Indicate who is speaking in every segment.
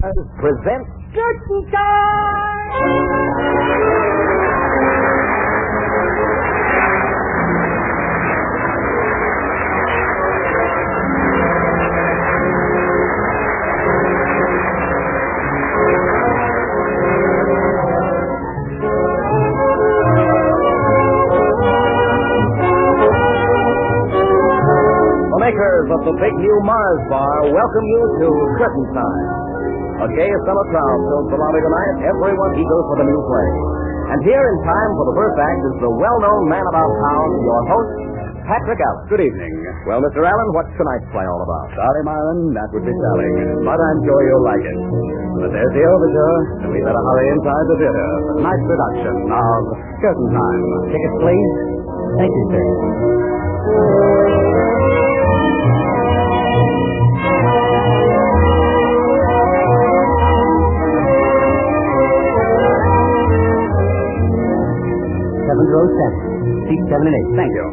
Speaker 1: presents Curtain Time! Makers of the big new Mars bar welcome you to Curtain Time. A gay summer crowd fills the lobby tonight, everyone eager for the new play. And here in time for the first act is the well-known man about town, your host, Patrick Allen.
Speaker 2: Good evening.
Speaker 1: Well, Mr. Allen, what's tonight's play all about?
Speaker 2: Sorry, Myron, that would be selling, but I'm sure you'll like it. But there's the overture, and we better hurry inside the theater for tonight's production of Curtain Time.
Speaker 1: Tickets, please. Thank you, sir.
Speaker 3: Row 7. Seats 7 and 8.
Speaker 2: Thank you.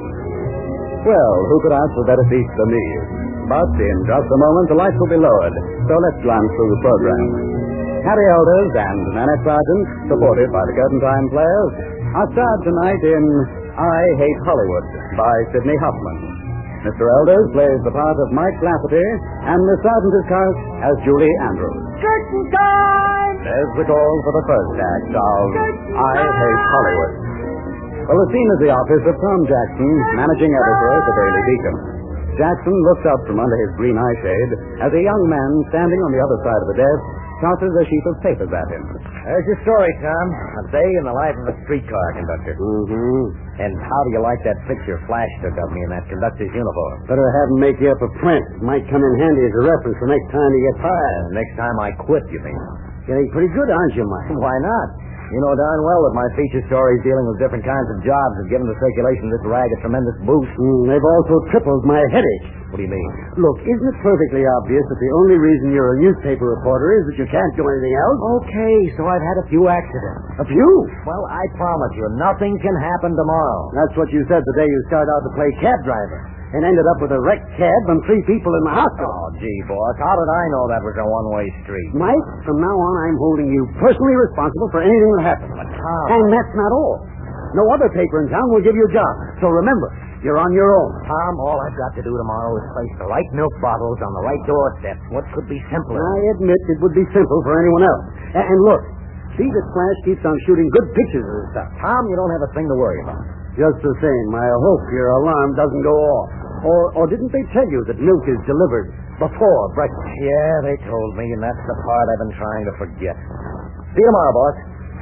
Speaker 2: Well, who could ask for better seats than these? But in just a moment, the lights will be lowered. So let's glance through the program. Harry Elders and Nanette Sargent, supported by the Curtain Time players, are starred tonight in I Hate Hollywood by Sidney Hoffman. Mr. Elders plays the part of Mike Lafferty, and Miss Sargent is cast as Julie Andrews.
Speaker 1: Curtain Time!
Speaker 2: There's the call for the first act of I Hate Hollywood. Well, the scene is the office of Tom Jackson, managing editor at the Daily Beacon. Jackson looks up from under his green eyeshade as a young man standing on the other side of the desk tosses a sheet of papers at him.
Speaker 1: There's your story, Tom. A day in the life of a streetcar conductor.
Speaker 2: Mm-hmm.
Speaker 1: And how do you like that picture Flash took of me in that conductor's uniform?
Speaker 3: Better have him make you up a print. Might come in handy as a reference for next time you get fired.
Speaker 1: Next time I quit, you mean?
Speaker 3: Getting pretty good, aren't you, Mike?
Speaker 1: Why not? You know darn well that my feature stories dealing with different kinds of jobs have given the circulation of this rag a tremendous boost.
Speaker 3: They've also tripled my headache.
Speaker 1: What do you mean?
Speaker 3: Look, isn't it perfectly obvious that the only reason you're a newspaper reporter is that you can't do anything else?
Speaker 1: Okay, so I've had a few accidents.
Speaker 3: A few?
Speaker 1: Well, I promise you, nothing can happen tomorrow.
Speaker 3: That's what you said the day you started out to play cab driver and ended up with a wrecked cab and 3 people in the hospital.
Speaker 1: Oh, gee, boss, how did I know that was a one-way street?
Speaker 3: Mike, from now on, I'm holding you personally responsible for anything that happens.
Speaker 1: But Tom...
Speaker 3: And that's not all. No other paper in town will give you a job. So remember, you're on your own.
Speaker 1: Tom, all I've got to do tomorrow is place the right milk bottles on the right doorstep. What could be simpler?
Speaker 3: I admit it would be simple for anyone else. And look, see that Flash keeps on shooting good pictures of this stuff.
Speaker 1: Tom, you don't have a thing to worry about.
Speaker 3: Just the same, I hope your alarm doesn't go off. Or didn't they tell you that milk is delivered before breakfast?
Speaker 1: Yeah, they told me, and that's the part I've been trying to forget. See you tomorrow, boss.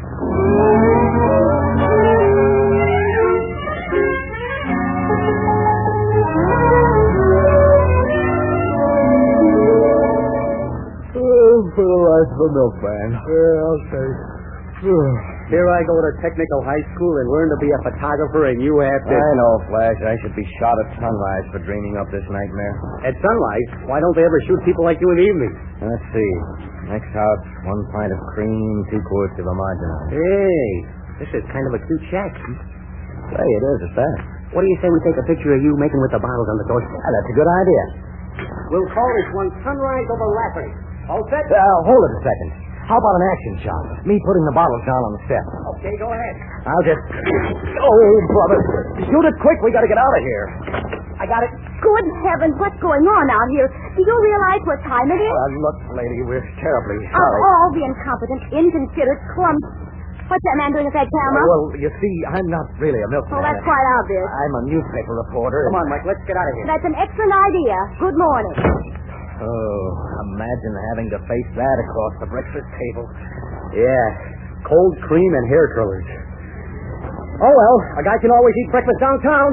Speaker 2: For the life of a milkman. Yeah, okay.
Speaker 3: Here I go to technical high school and learn to be a photographer, and you have to...
Speaker 1: I know, Flash. I should be shot at sunrise for dreaming up this nightmare.
Speaker 3: At sunrise? Why don't they ever shoot people like you in the evening?
Speaker 1: Let's see. Next house, 1 pint of cream, 2 quarts of homogenized.
Speaker 3: Hey, this is kind of a cute shack.
Speaker 1: Say, it is, at that.
Speaker 3: What do you say we take a picture of you making with the bottles on the doorstep?
Speaker 1: That's a good idea.
Speaker 3: We'll call this one Sunrise Over Lafferty. All set?
Speaker 1: Hold it a second. How about an action shot? Me putting the bottles down on the step.
Speaker 3: Okay, go ahead.
Speaker 1: I'll just... Oh, brother. Shoot it quick. We got to get out of here. I got it.
Speaker 4: Good heavens, what's going on out here? Do you realize what time it is?
Speaker 1: Look, lady, we're terribly
Speaker 4: Of
Speaker 1: sorry.
Speaker 4: all the incompetent, inconsiderate clumps. What's that man doing at that camera?
Speaker 1: Well, you see, I'm not really a milkman.
Speaker 4: Oh, that's quite obvious.
Speaker 1: I'm a newspaper reporter.
Speaker 3: Come on, Mike, let's get out of here.
Speaker 4: That's an excellent idea. Good morning.
Speaker 1: Oh, imagine having to face that across the breakfast table. Yeah, cold cream and hair curlers. Oh, well, a guy can always eat breakfast downtown.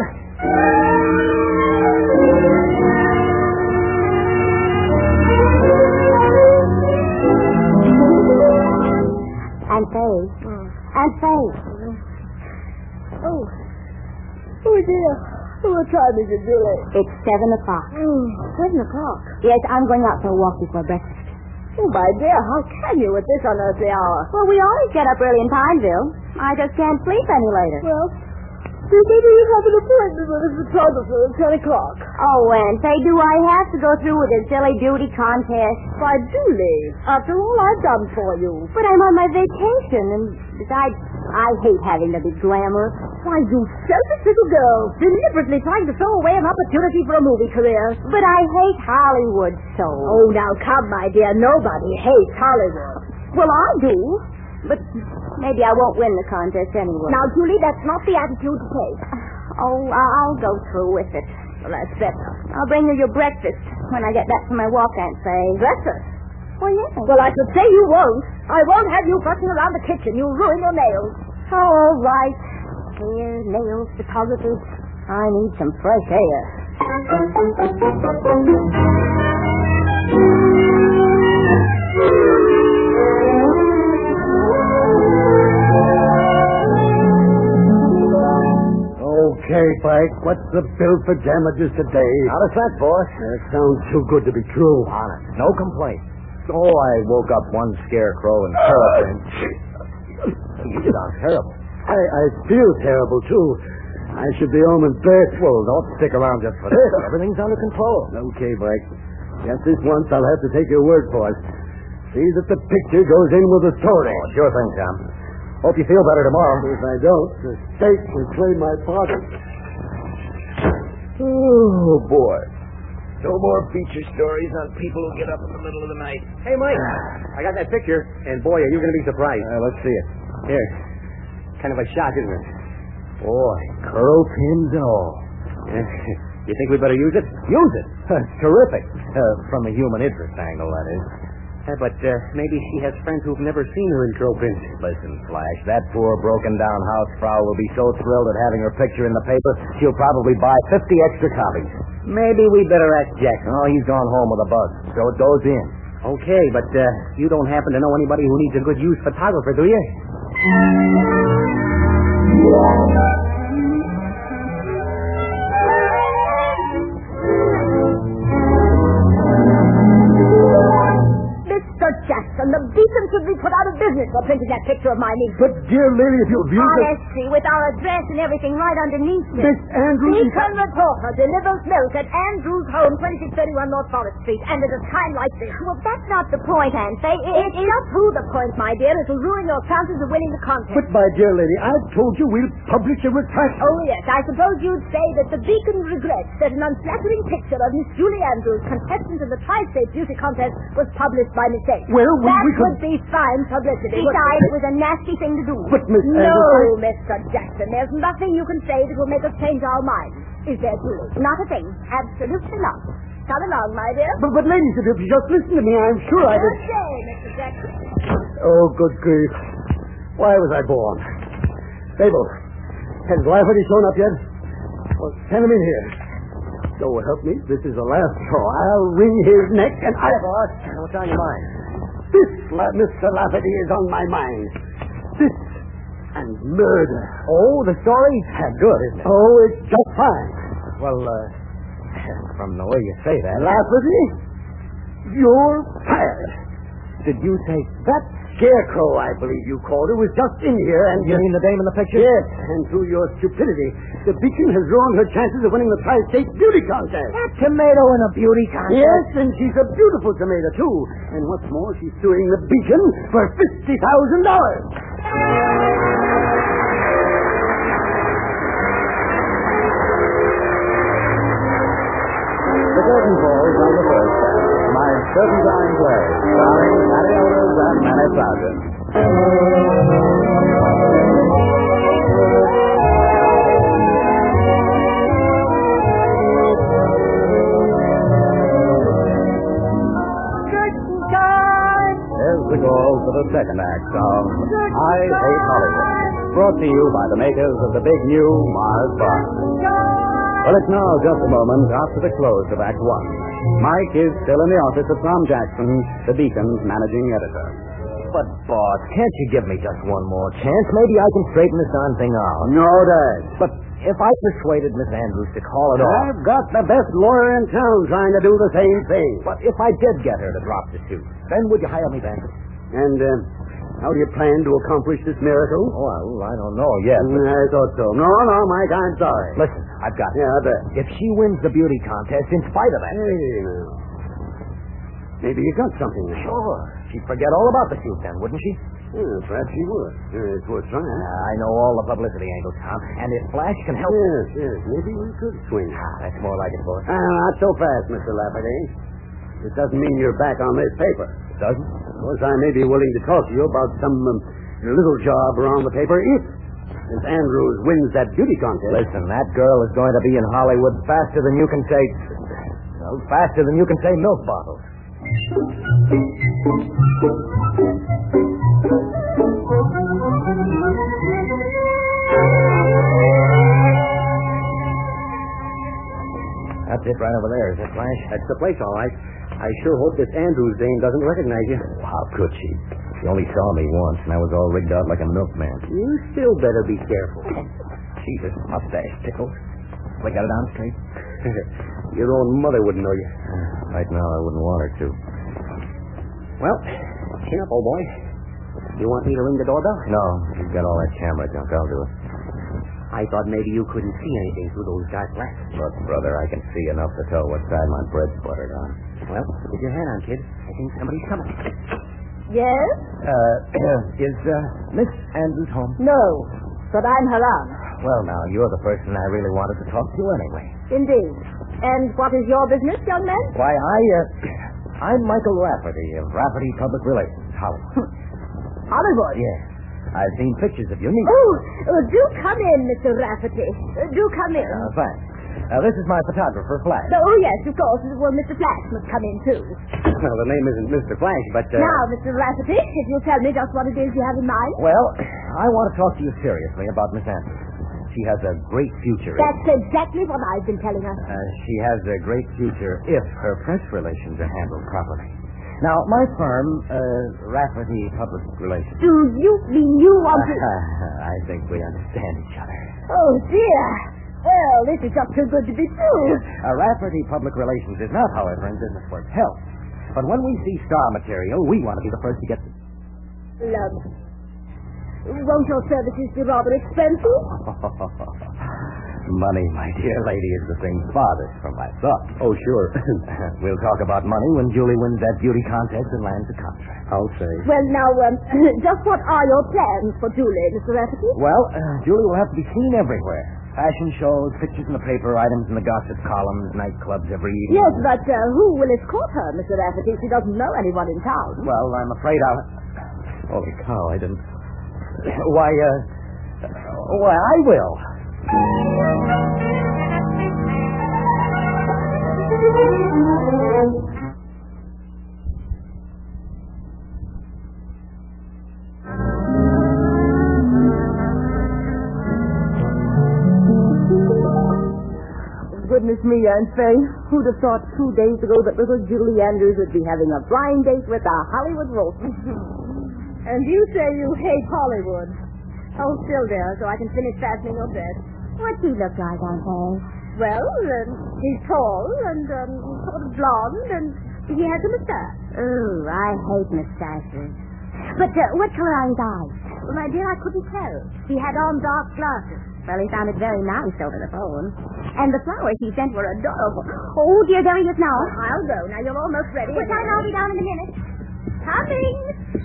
Speaker 4: And Faye. And Faye.
Speaker 5: Oh, dear. What time is it, Julie?
Speaker 4: It's 7 o'clock.
Speaker 5: 7 o'clock.
Speaker 4: Yes, I'm going out for a walk before breakfast.
Speaker 5: Oh, my dear, how can you at this unearthly hour?
Speaker 4: Well, we always get up early in Pineville. I just can't sleep any later.
Speaker 5: Well, Maybe you have an appointment with a photographer at 10 o'clock.
Speaker 4: Oh, Aunt Faye, do I have to go through with this silly beauty contest?
Speaker 5: Why, Julie, after all I've done for you.
Speaker 4: But I'm on my vacation, and besides, I hate having to be glamorous.
Speaker 5: Why, you selfish little girl, deliberately trying to throw away an opportunity for a movie career.
Speaker 4: But I hate Hollywood so.
Speaker 5: Oh, now come, my dear, nobody hates Hollywood.
Speaker 4: Well, I do. But maybe I won't win the contest anyway.
Speaker 5: Now, Julie, that's not the attitude to take.
Speaker 4: Oh, I'll go through with it.
Speaker 5: Well, that's better.
Speaker 4: I'll bring you your breakfast when I get back from my walk, Aunt Faye.
Speaker 5: Breakfast?
Speaker 4: Well, yes.
Speaker 5: Well, I should say you won't. I won't have you fussing around the kitchen. You'll ruin your nails.
Speaker 4: Oh, all right. Hair, nails, photography. I need some fresh air.
Speaker 3: Okay, Pike, what's the bill for damages today?
Speaker 1: Not a cent, boss.
Speaker 3: That sounds too good to be true.
Speaker 1: Honest. No complaints. Oh, I woke up one scarecrow and terrapin. You sound terrible.
Speaker 3: I feel terrible, too. I should be home in bed.
Speaker 1: Well, don't stick around just for this. Everything's under control.
Speaker 3: Okay, Pike. Just this once, I'll have to take your word for it. See that the picture goes in with the story.
Speaker 1: Oh, sure thing, Tom. Hope you feel better tomorrow.
Speaker 3: If I don't, the state will claim my pardon.
Speaker 1: Oh, boy. No more feature stories on people who get up in the middle of the night.
Speaker 2: Hey, Mike, I got that picture, and boy, are you going to be surprised.
Speaker 1: Let's see it.
Speaker 2: Here. Kind of a shock, isn't it?
Speaker 1: Boy, curl pins and all.
Speaker 2: You think we better use it?
Speaker 1: Use it. It's terrific. From a human interest angle, that is.
Speaker 2: But maybe she has friends who've never seen her in curl pins.
Speaker 1: Listen, Flash, that poor broken-down housefrau will be so thrilled at having her picture in the paper, she'll probably buy 50 extra copies.
Speaker 2: Maybe we better ask Jackson.
Speaker 1: Oh, he's gone home with a bug, so it goes in.
Speaker 2: Okay, but you don't happen to know anybody who needs a good used photographer, do you?
Speaker 5: Mr. Jackson, the Beacon should be put out of business for printing that picture of my niece.
Speaker 3: But, dear lady, if you abuse it...
Speaker 4: Honestly, with our address and everything right underneath it.
Speaker 3: Miss Andrews...
Speaker 5: Beacon reporter delivers milk at Andrews' home, 2631 North Forest Street, and at a time like this.
Speaker 4: Well, that's not the point, Aunt Faye.
Speaker 5: It's just to the point, my dear. It'll ruin your chances of winning the contest.
Speaker 3: But, my dear lady, I've told you we'll publish a retraction.
Speaker 5: Oh, yes. I suppose you'd say that the Beacon regrets that an unflattering picture of Miss Julie Andrews, contestant of the Tri-State Beauty Contest, was published by mistake.
Speaker 3: Well,
Speaker 5: that
Speaker 3: we
Speaker 5: would be fine publicity.
Speaker 4: Besides, it was a nasty thing to do.
Speaker 3: But, Miss
Speaker 5: No,
Speaker 3: Andrews...
Speaker 5: Mr. Jackson. There's nothing you can say that will make us change our minds. Is there, Julie?
Speaker 4: Not a thing.
Speaker 5: Absolutely not. Come along, my dear.
Speaker 3: But ladies, if you just listen to me, I'm sure I
Speaker 5: Good
Speaker 3: could...
Speaker 5: day, Mr. Jackson.
Speaker 3: Oh, good grief. Why was I born? Mabel, has Lafferty shown up yet? Well, send him in here. So help me, this is the last straw. I'll wring his neck and I...
Speaker 1: boss. What's on your mind?
Speaker 3: This, Mr. Lafferty, is on my mind. This and murder.
Speaker 1: Oh, the story? Good, isn't it?
Speaker 3: Oh, it's just fine.
Speaker 1: Well, from the way you say that...
Speaker 3: Lafferty, you're fired.
Speaker 1: Did you say...
Speaker 3: That scarecrow, I believe you called her, was just in here and...
Speaker 1: You mean the dame in the picture?
Speaker 3: Yes, and through your stupidity, the Beacon has ruined her chances of winning the Tri-State Beauty Contest.
Speaker 1: That tomato in a beauty contest?
Speaker 3: Yes, and she's a beautiful tomato, too. And what's more, she's suing the Beacon for $50,000.
Speaker 2: The curtain falls on the first act. My Serpentine Play, starring Patty Elders and Manny Sargent. Here's the call for the second act of I Hate Hollywood, brought to you by the makers of the big new Mars Bar. Well, it's now just a moment after the close of Act One. Mike is still in the office of Tom Jackson, the Beacon's managing editor.
Speaker 1: But, boss, can't you give me just one more chance? Maybe I can straighten this darn thing out.
Speaker 3: No, Dad.
Speaker 1: But if I persuaded Miss Andrews to call it off...
Speaker 3: I've got the best lawyer in town trying to do the same thing.
Speaker 1: But if I did get her to drop the suit, then would you hire me then?
Speaker 3: And How do you plan to accomplish this miracle?
Speaker 2: Well, I don't know yet.
Speaker 3: I thought so. No, Mike, I'm sorry.
Speaker 2: Listen, I've got it.
Speaker 3: Yeah, I bet.
Speaker 2: If she wins the beauty contest in spite of that...
Speaker 3: Hey, now. Maybe you got something there.
Speaker 2: Sure. She'd forget all about the shoot then, wouldn't she?
Speaker 3: Yeah, perhaps she would. It's worth trying.
Speaker 2: I know all the publicity angles, Tom. And if Flash can help...
Speaker 3: Yes. Maybe we could swing.
Speaker 2: That's more like it, boy.
Speaker 3: Not so fast, Mr. Lafferty. This doesn't mean you're back on this paper.
Speaker 2: It doesn't?
Speaker 3: Of course, I may be willing to talk to you about some little job around the paper if Miss Andrews wins that beauty contest.
Speaker 2: Listen, that girl is going to be in Hollywood faster than you can say... Well, faster than you can say milk bottles. That's it right over there, is it, Flash?
Speaker 3: That's the place, all right. I sure hope this Andrews dame doesn't recognize you.
Speaker 2: How could she? She only saw me once, and I was all rigged out like a milkman.
Speaker 3: You still better be careful.
Speaker 2: Jesus, mustache tickles. We got it on straight?
Speaker 3: Your own mother wouldn't know you.
Speaker 2: Right now, I wouldn't want her to.
Speaker 3: Well, chin up, old boy. You want me to ring the doorbell?
Speaker 2: No, you've got all that camera junk. I'll do it.
Speaker 3: I thought maybe you couldn't see anything through those dark glasses.
Speaker 2: Look, brother, I can see enough to tell what side my bread's buttered on.
Speaker 3: Well, get your hand on, kid. I think somebody's coming.
Speaker 5: Yes?
Speaker 2: Is Miss Andrews home?
Speaker 5: No, but I'm her aunt.
Speaker 2: Well, now, you're the person I really wanted to talk to anyway.
Speaker 5: Indeed. And what is your business, young man?
Speaker 2: Why, I'm Michael Rafferty of Rafferty Public Relations, Hollywood.
Speaker 5: Hollywood?
Speaker 2: Yes. I've seen pictures of you. Neat.
Speaker 5: Oh, do come in, Mr. Rafferty. Do come in.
Speaker 2: Thanks. This is my photographer, Flash.
Speaker 5: Oh, yes, of course. Well, Mr. Flash must come in, too.
Speaker 3: Well, the name isn't Mr. Flash, but...
Speaker 5: Now, Mr. Rafferty, if you'll tell me just what it is you have in mind.
Speaker 2: Well, I want to talk to you seriously about Miss Andrews. She has a great future.
Speaker 5: That's exactly what I've been telling her.
Speaker 2: She has a great future if her press relations are handled properly. Now, my firm, Rafferty Public Relations.
Speaker 5: Do you mean you want to...
Speaker 2: I think we understand each other.
Speaker 5: Oh, dear. Well, this is just too good to be true.
Speaker 2: Rafferty Public Relations is not, however, in business for its health. But when we see star material, we want to be the first to get...
Speaker 5: Love. Won't your services be rather expensive?
Speaker 2: Money, my dear lady, is the thing farthest from my thoughts.
Speaker 3: Oh, sure.
Speaker 2: We'll talk about money when Julie wins that beauty contest and lands the contract.
Speaker 3: I'll say.
Speaker 5: Well, now, just what are your plans for Julie, Mr. Rafferty?
Speaker 2: Well, Julie will have to be seen everywhere. Fashion shows, pictures in the paper, items in the gossip columns, nightclubs every evening.
Speaker 5: Yes, but who will escort her, Mr. Rafferty? She doesn't know anyone in town.
Speaker 2: Well, I'm afraid I'll... Holy cow, I didn't... Why, I will.
Speaker 5: Goodness me, Aunt Faye. Who'd have thought 2 days ago that little Julie Andrews would be having a blind date with a Hollywood Wilson? And you say you hate Hollywood. Hold still there so I can finish fastening your dress.
Speaker 4: What's he look like, Aunt Faye?
Speaker 5: Well, he's tall and sort of blonde, and he has a mustache.
Speaker 4: Oh, I hate mustaches. But what color are his eyes?
Speaker 5: Well, my dear, I couldn't tell. He had on dark glasses.
Speaker 4: Well, he sounded very nice over the phone. And the flowers he sent were adorable. Oh, dear, there he is now.
Speaker 5: I'll go. Now, you're almost ready.
Speaker 4: Well, I'll be down in a minute.
Speaker 5: Coming.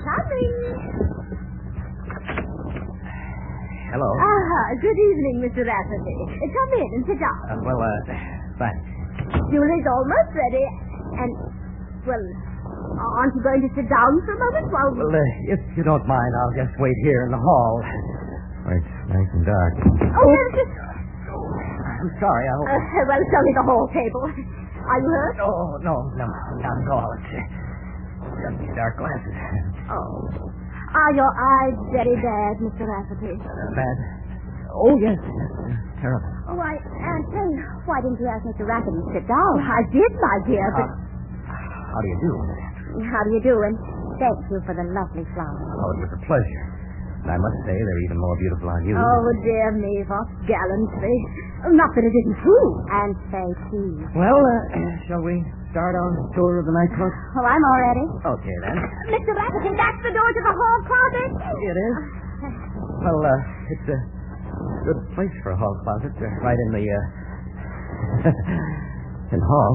Speaker 2: Hello.
Speaker 5: Good evening, Mr. Rafferty. Come in and sit down.
Speaker 2: Thanks.
Speaker 5: Julie's almost ready. And, well, aren't you going to sit down for a moment while...
Speaker 2: Well, if you don't mind, I'll just wait here in the hall. It's nice and dark.
Speaker 5: Oh, there's just...
Speaker 2: I'm sorry,
Speaker 5: well, it's only the hall table. Are you hurt?
Speaker 2: Oh, no, not at all. It's just these dark glasses.
Speaker 5: Oh. Are your eyes very bad, Mr. Rafferty?
Speaker 2: Bad? Oh, yes. Terrible.
Speaker 5: Oh,
Speaker 4: Aunt Faye, why didn't you ask Mr. Rafferty to sit down?
Speaker 5: Oh, I did, my dear, but...
Speaker 2: How do you do, Miss Andrews?
Speaker 4: How do you do, and thank you for the lovely flowers.
Speaker 2: Oh, it was a pleasure. And I must say they're even more beautiful on you.
Speaker 5: Oh, dear me, what gallantry. Not that it isn't true.
Speaker 4: Aunt Faye, please.
Speaker 2: Well, shall we
Speaker 1: start our tour of the nightclub?
Speaker 4: Oh, I'm all ready.
Speaker 1: Okay, then.
Speaker 4: Mr. Rafferty, that's the door to the hall closet.
Speaker 1: It is? Well, it's a good place for a hall closet. Right in the, in hall.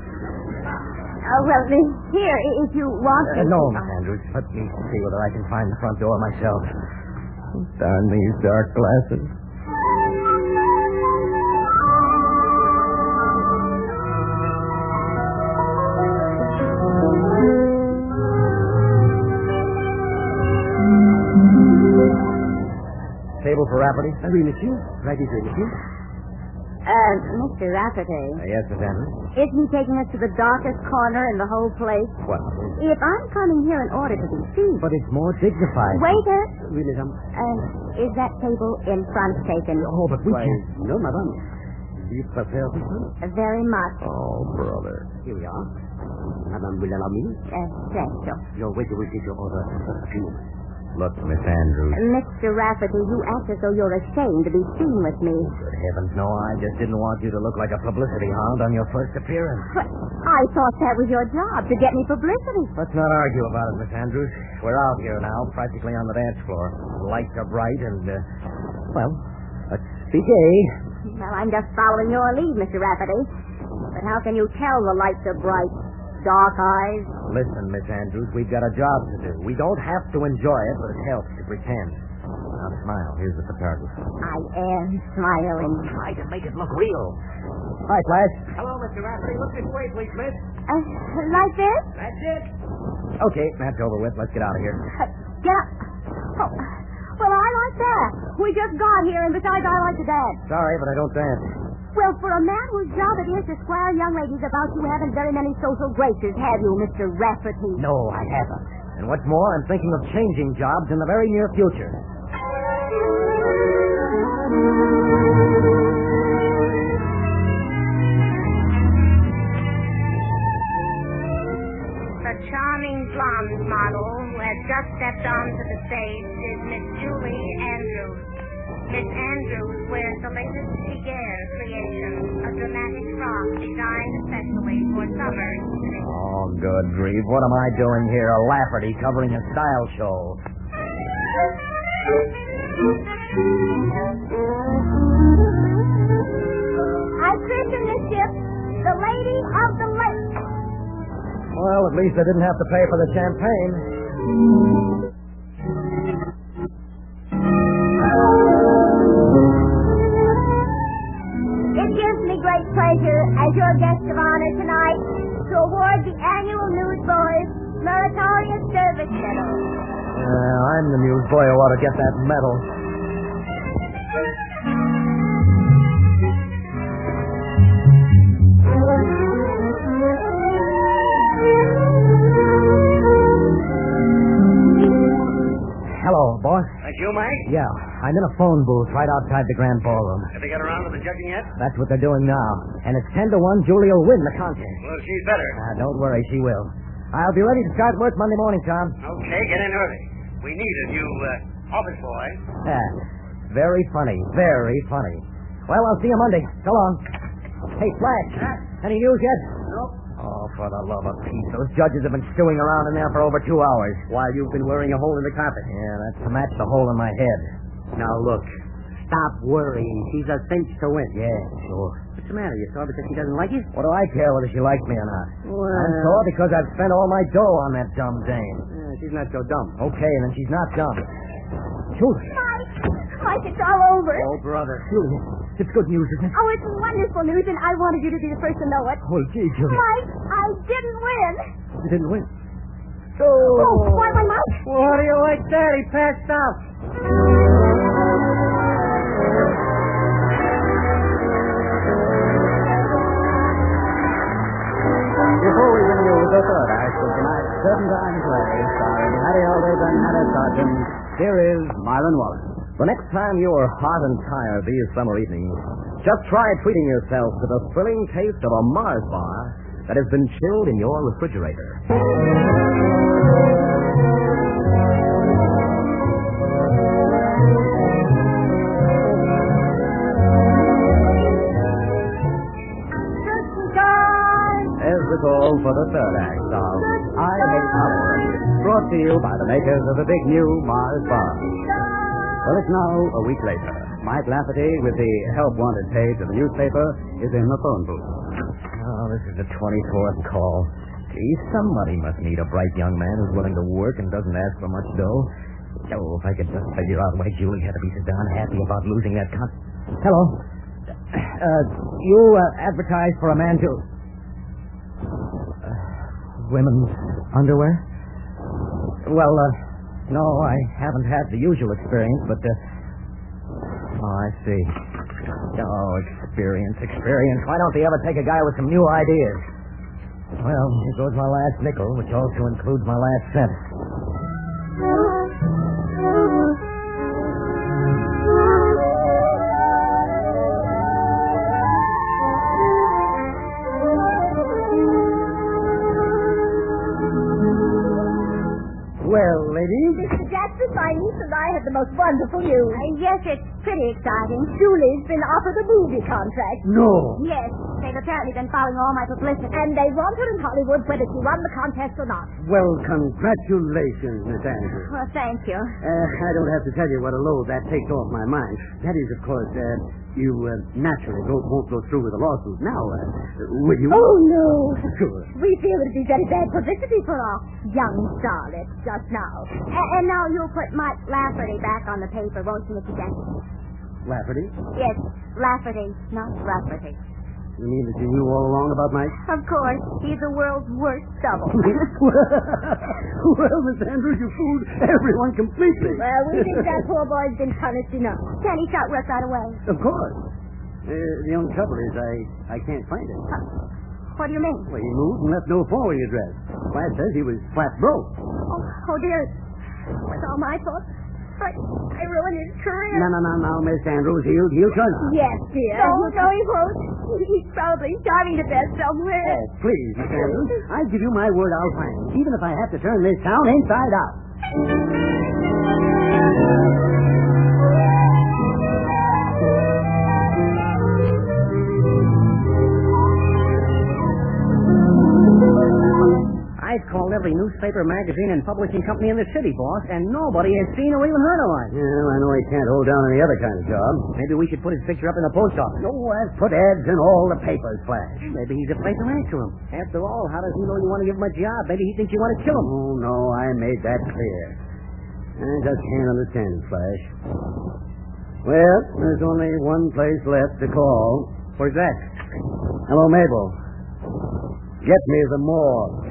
Speaker 4: Well, here, if you want to.
Speaker 1: No, Miss Andrews. Let me see whether I can find the front door myself. Darn these dark glasses. Table for Rafferty?
Speaker 3: Oui, monsieur. Right is it, monsieur.
Speaker 4: Mr. Rafferty.
Speaker 1: Yes, Miss Andrews.
Speaker 4: Isn't he taking us to the darkest corner in the whole place?
Speaker 1: What?
Speaker 4: If I'm coming here in order to be seen.
Speaker 1: But it's more dignified.
Speaker 4: Waiter,
Speaker 3: Oui, madame.
Speaker 4: is that table in front taken?
Speaker 1: Oh, but we
Speaker 3: Why,
Speaker 1: can't.
Speaker 3: no, madame. Do you prefer this one?
Speaker 4: Very much.
Speaker 1: Oh, brother.
Speaker 3: Here we are. Madame will allow me.
Speaker 4: Thank you.
Speaker 3: Your waiter will take your order in a few moments.
Speaker 1: Look, Miss Andrews.
Speaker 4: Mr. Rafferty, you act as though you're ashamed to be seen with me.
Speaker 1: Good heavens, no, I just didn't want you to look like a publicity hound on your first appearance.
Speaker 4: But I thought that was your job, to get me publicity.
Speaker 1: Let's not argue about it, Miss Andrews. We're out here now, practically on the dance floor. The lights are bright and, well, let's be gay.
Speaker 4: Well, I'm just following your lead, Mr. Rafferty. But how can you tell the lights are bright? Dark eyes?
Speaker 1: Listen, Miss Andrews, we've got a job to do. We don't have to enjoy it, but it helps to pretend. Now smile. Here's the photographer.
Speaker 4: I am smiling.
Speaker 1: Try to make it look real. Hi, Flash.
Speaker 3: Hello, Mr. Rafferty. Look this way, please, miss.
Speaker 4: Like this?
Speaker 3: That's it.
Speaker 1: Okay, that's over with. Let's get out of here.
Speaker 4: Yeah. Oh, well, I like that. We just got here, and besides, I like to dance.
Speaker 1: Sorry, but I don't dance.
Speaker 4: Well, for a man whose job it is to squire young ladies about, you haven't very many social graces, have you, Mr. Rafferty?
Speaker 1: No, I haven't. And what's more, I'm thinking of changing jobs in the very near future.
Speaker 6: The charming blonde model who has just stepped onto the stage is Miss Julie Andrews. Miss Andrews wears the latest Chigaire creation, a dramatic frock designed especially for summer evenings.
Speaker 1: Oh, good grief. What am I doing here? A Lafferty covering a style show.
Speaker 4: I christen this ship the Lady of the Lake.
Speaker 1: Well, at least I didn't have to pay for the champagne.
Speaker 4: It gives me great pleasure, as your guest of honor tonight, to award the annual Newsboys Meritorious Service Medal.
Speaker 1: I'm the newsboy who ought to get that medal. Hello, boss.
Speaker 3: That's you, Mike?
Speaker 1: Yeah, I'm in a phone booth right outside the Grand Ballroom.
Speaker 3: Have they got around to the judging yet?
Speaker 1: That's what they're doing now. And it's 10-1, Julie will win the contest.
Speaker 3: Well, she's better.
Speaker 1: Don't worry, she will. I'll be ready to start work Monday morning, Tom.
Speaker 3: Okay, get in early. We need a new office boy.
Speaker 1: Very funny, very funny. Well, I'll see you Monday. So long. Hey, Flash, any news yet?
Speaker 3: Nope.
Speaker 1: Oh, for the love of Pete. Those judges have been stewing around in there for over 2 hours.
Speaker 3: While you've been wearing a hole in the carpet.
Speaker 1: Yeah, that's to match the hole in my head.
Speaker 3: Now, look. Stop worrying. She's a cinch to win.
Speaker 1: Yeah, sure.
Speaker 3: What's the matter? You sore because she doesn't like you?
Speaker 1: What do I care whether she likes me or not?
Speaker 3: Well,
Speaker 1: I'm sore because I've spent all my dough on that dumb dame.
Speaker 3: She's not so dumb.
Speaker 1: Okay, then she's not dumb. Julie.
Speaker 4: Mike, it's all over.
Speaker 3: Oh, brother.
Speaker 1: Julie, it's good news, isn't it?
Speaker 4: Oh, it's wonderful news, and I wanted you to be the first to know it.
Speaker 1: Oh, gee, Julie.
Speaker 4: Mike, I didn't win.
Speaker 1: You didn't win.
Speaker 4: Oh, why, Mike?
Speaker 3: What do you like that? He passed out.
Speaker 2: Before we bring you the third act of tonight's Serpentine play, starring Harry Aldridge and Hannah Sargent, here is Myron Wallace.
Speaker 1: The next time you are hot and tired these summer evenings, just try treating yourself to the thrilling taste of a Mars bar that has been chilled in your refrigerator. As recalled,
Speaker 2: for the third act of I Hate Hollywood, brought to you by the makers of the big new Mars bar. Well, it's now a week later. Mike Lafferty, with the help wanted page of the newspaper, is in the phone booth.
Speaker 1: Oh, this is the 24th call. Gee, somebody must need a bright young man who's willing to work and doesn't ask for much dough. Oh, if I could just figure out why Julie had to be so darn happy about losing that Hello. You advertise for a man to... women's underwear? Well, no, I haven't had the usual experience, but... oh, I see. Oh, experience. Why don't they ever take a guy with some new ideas? Well, here goes my last nickel, which also includes my last cent.
Speaker 3: Well, ladies.
Speaker 5: Mr. Jackson, my niece and I have the most wonderful news.
Speaker 4: Yes, it's pretty exciting.
Speaker 5: Julie's been offered a movie contract.
Speaker 3: No.
Speaker 4: Yes, they've apparently been following all my publicity.
Speaker 5: And they want her in Hollywood whether she won the contest or not.
Speaker 3: Well, congratulations, Miss Andrews.
Speaker 4: Well, thank you.
Speaker 3: I don't have to tell you what a load that takes off my mind. That is, of course, you naturally won't go through with the lawsuit now, will you?
Speaker 5: Oh, no.
Speaker 3: Sure.
Speaker 5: We feel it'd be very bad publicity for our young starlet just now.
Speaker 4: And now you'll put Mike Lafferty back on the paper, won't you, Mr. Jackson?
Speaker 3: Lafferty?
Speaker 4: Yes, Lafferty, not Rafferty.
Speaker 3: You mean that you knew all along about Mike?
Speaker 4: Of course. He's the world's worst double.
Speaker 3: Well, Miss Andrews, you fooled everyone completely.
Speaker 5: Well, we think that poor boy's been punished enough.
Speaker 4: Can he start work right away?
Speaker 3: Of course. The only trouble is I can't find him.
Speaker 4: What do you mean?
Speaker 3: Well, he moved and left no forwarding address. Flat says he was flat broke.
Speaker 4: Oh, dear. It's all my fault. I ruined his career.
Speaker 3: No, Miss Andrews. He'll trust you.
Speaker 5: Yes, dear.
Speaker 4: No, he won't. He's probably starving to death somewhere.
Speaker 3: Oh, please, Miss Andrews. I give you my word I'll find him, even if I have to turn this town inside out.
Speaker 1: I've called every newspaper, magazine, and publishing company in the city, boss, and nobody has seen or even heard of one.
Speaker 3: Well, I know he can't hold down any other kind of job.
Speaker 1: Maybe we should put his picture up in the post office.
Speaker 3: No, I've put ads in all the papers, Flash.
Speaker 1: Maybe he's afraid to answer him. After all, how does he know you want to give him a job? Maybe he thinks you want to kill him.
Speaker 3: Oh, no, I made that clear. I just can't understand it, Flash. Well, there's only one place left to call.
Speaker 1: Where's that?
Speaker 3: Hello, Mabel. Get me the morgue.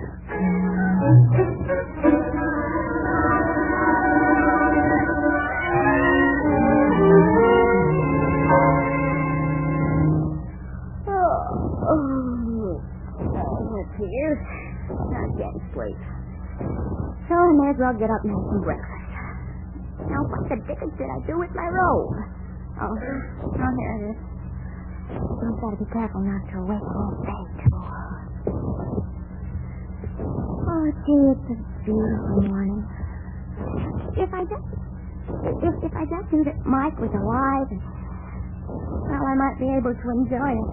Speaker 4: Here. Not getting sleep. So I may as well get up and have some breakfast. Now, what the dickens did I do with my robe? Oh, here it is. I've got to be careful not to wake old Bay, too. Oh, gee, it's a beautiful morning. If I just knew that Mike was alive, well, I might be able to enjoy it.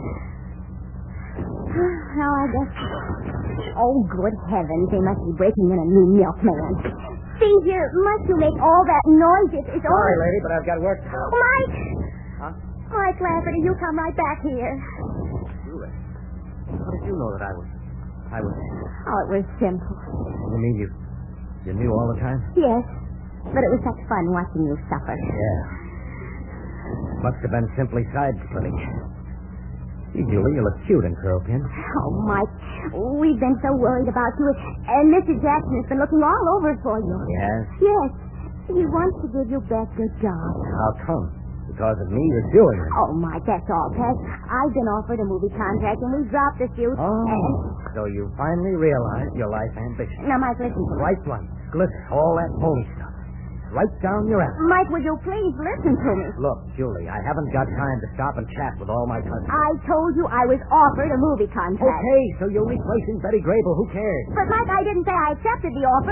Speaker 4: Well, I guess... Oh, good heavens, they must be breaking in a new milkman. See here, must you make all that noise? It's all...
Speaker 1: Sorry, lady, but I've got work to do.
Speaker 4: Oh, Mike!
Speaker 1: Huh?
Speaker 4: Mike Lafferty, you come right back here.
Speaker 1: Julie, how did you know that I was...
Speaker 4: Oh, it was simple.
Speaker 1: You mean you knew all the time?
Speaker 4: Yes, but it was such fun watching you suffer.
Speaker 1: Yeah. Must have been simply side-splitting. Gee, Julie, you look cute in curl pin.
Speaker 4: Oh, Mike, we've been so worried about you, and Mr. Jackson has been looking all over for you.
Speaker 1: Yes?
Speaker 4: Yes. He wants to give you back your job.
Speaker 1: How come? Because of me you're doing it.
Speaker 4: Oh, Mike, that's all, Pat. I've been offered a movie contract, and we dropped a few.
Speaker 1: Oh, so you finally realized your life ambition.
Speaker 4: Now, Mike, listen to me.
Speaker 1: Right one. Glitter, all that phony stuff. Right down your alley.
Speaker 4: Mike, would you please listen to me?
Speaker 1: Look, Julie, I haven't got time to stop and chat with all my cousins.
Speaker 4: I told you I was offered a movie contract.
Speaker 1: Okay, so you're replacing Betty Grable. Who cares?
Speaker 4: But, Mike, I didn't say I accepted the offer.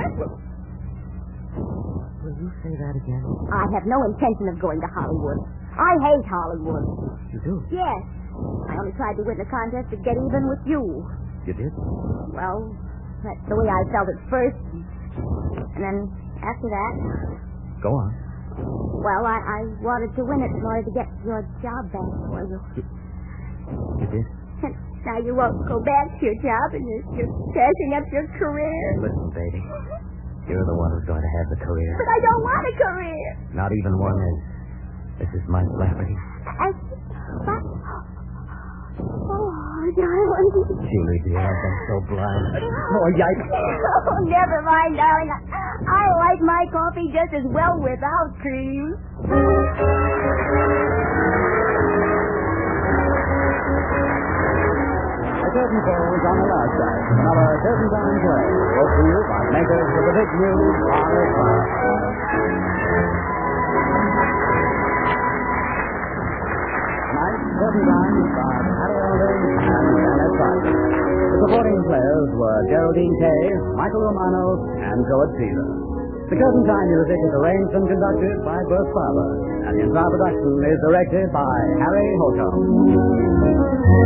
Speaker 1: Will you say that again?
Speaker 4: I have no intention of going to Hollywood. I hate Hollywood.
Speaker 1: You do?
Speaker 4: Yes. I only tried to win the contest to get even with you.
Speaker 1: You did?
Speaker 4: Well, that's the way I felt at first. And then after that,
Speaker 1: Go on.
Speaker 4: well, I wanted to win it in order to get your job back for you.
Speaker 1: You did?
Speaker 4: And now you won't go back to your job and you're crashing up your career.
Speaker 1: Listen, baby. You're the one who's going to have the career.
Speaker 4: But I don't want a career.
Speaker 1: Not even one as Mrs. Mike Lafferty.
Speaker 4: What? Oh, darling.
Speaker 1: Julie, dear, I've been so blind. Oh, yikes.
Speaker 4: Oh, never mind, darling. I like my coffee just as well without cream.
Speaker 2: The curtain falls on the last night. Another Curtain Time play. Brought to you by makers of the big new Mars Bar. Tonight, Curtain Time starred Harry Alders and Janet Sargent. The supporting players were Geraldine Kay, Michael Romanos, and George Caesar. The Curtain Time music is arranged and conducted by Bert Farber, and the entire production is directed by Harry Holcomb.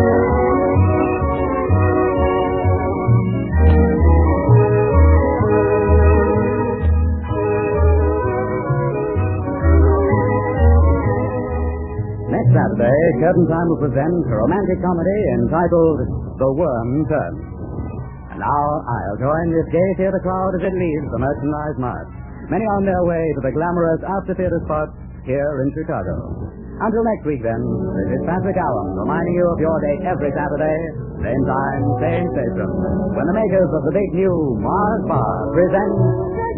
Speaker 2: Next Saturday, Curtain Time will present a romantic comedy entitled The Worm Turn. And now I'll join this gay theater crowd as it leaves the Merchandise Mart. Many on their way to the glamorous after theater spots here in Chicago. Until next week, then, this is Patrick Allen reminding you of your date every Saturday, same time, same station, when the makers of the big new Mars Bar present